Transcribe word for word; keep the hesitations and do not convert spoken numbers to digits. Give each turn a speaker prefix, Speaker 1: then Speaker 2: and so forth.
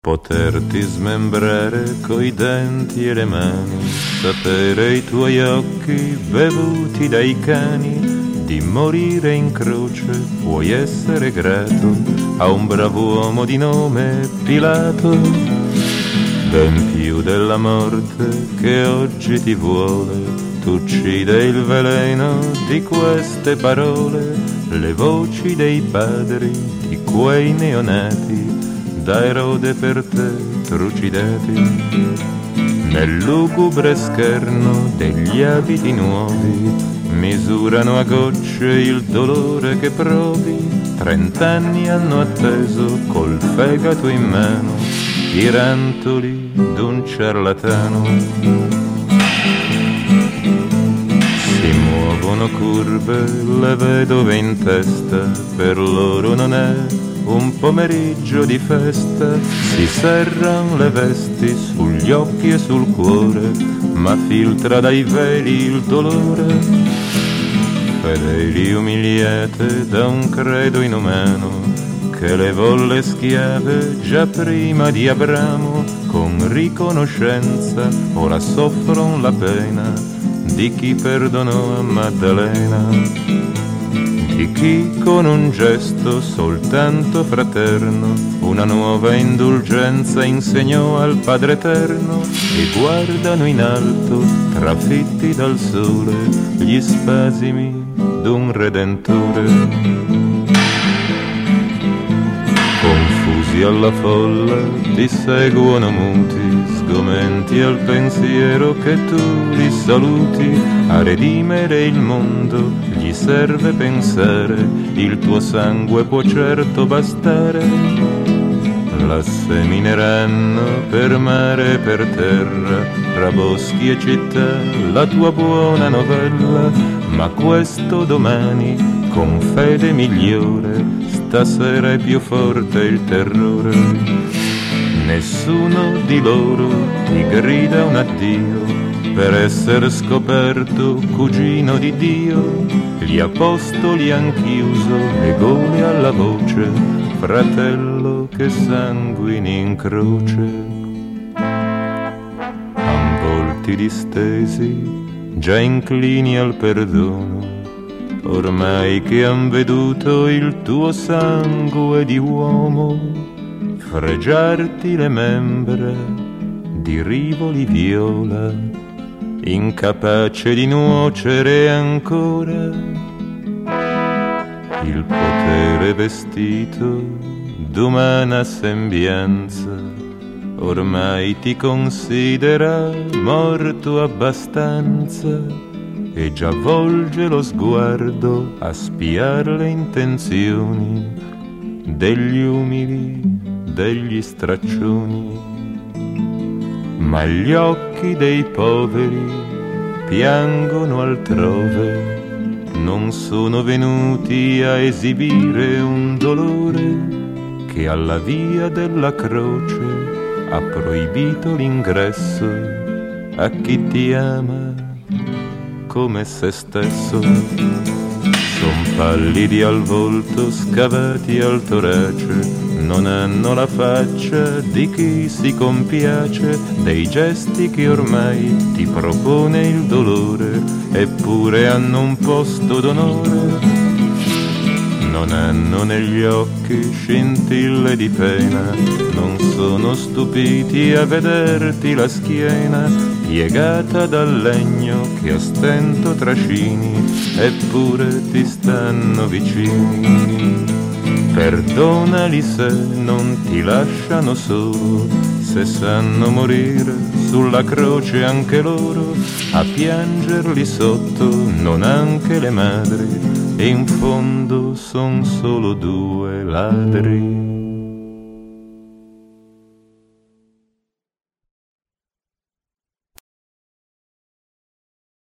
Speaker 1: Poterti smembrare coi denti e le mani, sapere i tuoi occhi bevuti dai cani, di morire in croce puoi essere grato a un brav'uomo di nome Pilato, ben più della morte che oggi ti vuole. Tu uccide il veleno di queste parole, le voci dei padri di quei neonati, da Erode per te trucidati. Nel lugubre scherno degli abiti nuovi misurano a gocce il dolore che provi. Trent'anni hanno atteso col fegato in mano i rantoli d'un ciarlatano. Si muovono curve le vedove in testa, per loro non è un pomeriggio di festa. Si serran le vesti sugli occhi e sul cuore, ma filtra dai veli il dolore. Fedeli umiliate da un credo inumano che le volle schiave già prima di Abramo, con riconoscenza ora soffron la pena di chi perdonò a Maddalena, di chi con un gesto soltanto fraterno una nuova indulgenza insegnò al Padre Eterno. E guardano in alto, trafitti dal sole, gli spasimi d'un Redentore. Confusi alla folla ti seguono muti, sgomenti al pensiero che tu li saluti. A redimere il mondo gli serve pensare, il tuo sangue può certo bastare. La semineranno per mare e per terra, tra boschi e città, la tua buona novella. Ma questo domani, con fede migliore, stasera è più forte il terrore. Nessuno di loro ti grida un addio per essere scoperto cugino di Dio. Gli apostoli han chiuso le gole alla voce, fratello che sanguini in croce. Han volti distesi, già inclini al perdono, ormai che han veduto il tuo sangue di uomo fregiarti le membra di rivoli viola, incapace di nuocere ancora. Il potere vestito d'umana sembianza ormai ti considera morto abbastanza, e già volge lo sguardo a spiar le intenzioni degli umili, degli straccioni. Ma gli occhi dei poveri piangono altrove, non sono venuti a esibire un dolore che alla via della croce ha proibito l'ingresso a chi ti ama come se stesso. Son pallidi al volto, scavati al torace, non hanno la faccia di chi si compiace dei gesti che ormai ti propone il dolore, eppure hanno un posto d'onore. Non hanno negli occhi scintille di pena, non sono stupiti a vederti la schiena piegata dal legno che a stento trascini, eppure ti stanno vicini. Perdonali se non ti lasciano solo, se sanno morire sulla croce anche loro, a piangerli sotto non anche le madri, e in fondo son solo due ladri.